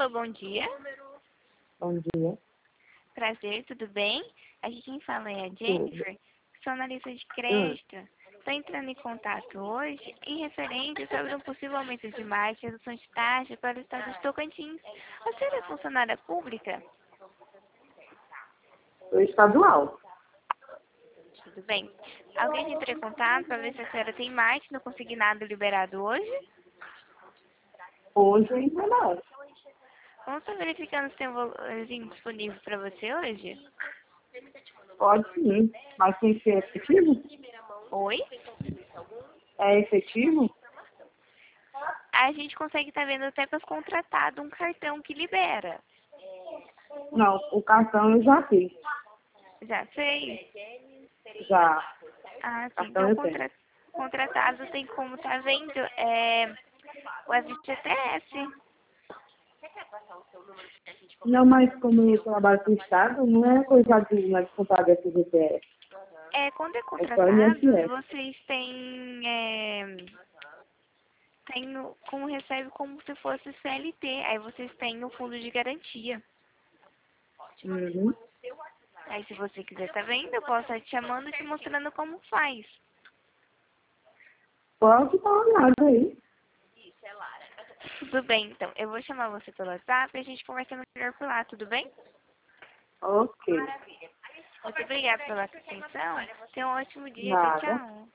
Alô, bom dia. Bom dia. Prazer, tudo bem? A gente quem fala é a Jennifer, sou analista de Hum. crédito. Estou entrando em contato hoje em referente sobre um possível aumento de margem e redução de taxa para o estado de Tocantins. Você é funcionária pública? Sou estadual. Tudo bem. Alguém entrou em contato para ver se a senhora tem margem no consignado liberado hoje? Hoje ainda não. Vamos estar verificando se tem um valorzinho disponível para você hoje? Pode sim. Mas tem que ser efetivo? Oi? É efetivo? A gente consegue estar vendo até para contratado um cartão que libera. Não, o cartão eu já fiz. Já sei. Já. Ah, sim. Cartão Então, eu tenho. contratado tem como tá vendo o FGTS. Não, mas como eu trabalho com o Estado, não é coisa de nós comprar FGTS. Quando é É só contratado, INSS. vocês têm, como recebe como se fosse CLT. Aí vocês têm o fundo de garantia. Uhum. Aí se você quiser tá vendo, eu posso estar te chamando e te mostrando como faz. Pode dar uma olhada aí. Tudo bem, então. Eu vou chamar você pelo WhatsApp e a gente conversa melhor por lá, tudo bem? Ok. Muito obrigada pela atenção. Tenha um ótimo dia. Tchau, Nada. tchau.